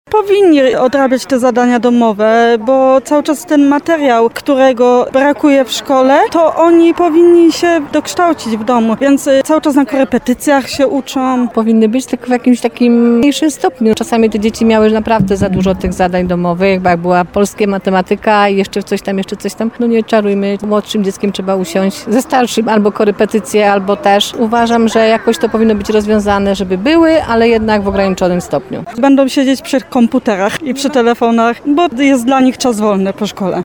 Powinni odrabiać te zadania domowe, bo cały czas ten materiał, którego brakuje w szkole, to oni powinni się dokształcić w domu, więc cały czas na korepetycjach się uczą. Powinny być tylko w jakimś takim mniejszym stopniu. Czasami te dzieci miały naprawdę za dużo tych zadań domowych, jak była polskie, matematyka i jeszcze coś tam. No nie czarujmy, młodszym dzieckiem trzeba usiąść, ze starszym albo korepetycje, albo też. Uważam, że jakoś to powinno być rozwiązane, żeby były, ale jednak w ograniczonym stopniu. Będą siedzieć przy komputerach i przy telefonach, bo jest dla nich czas wolny po szkole.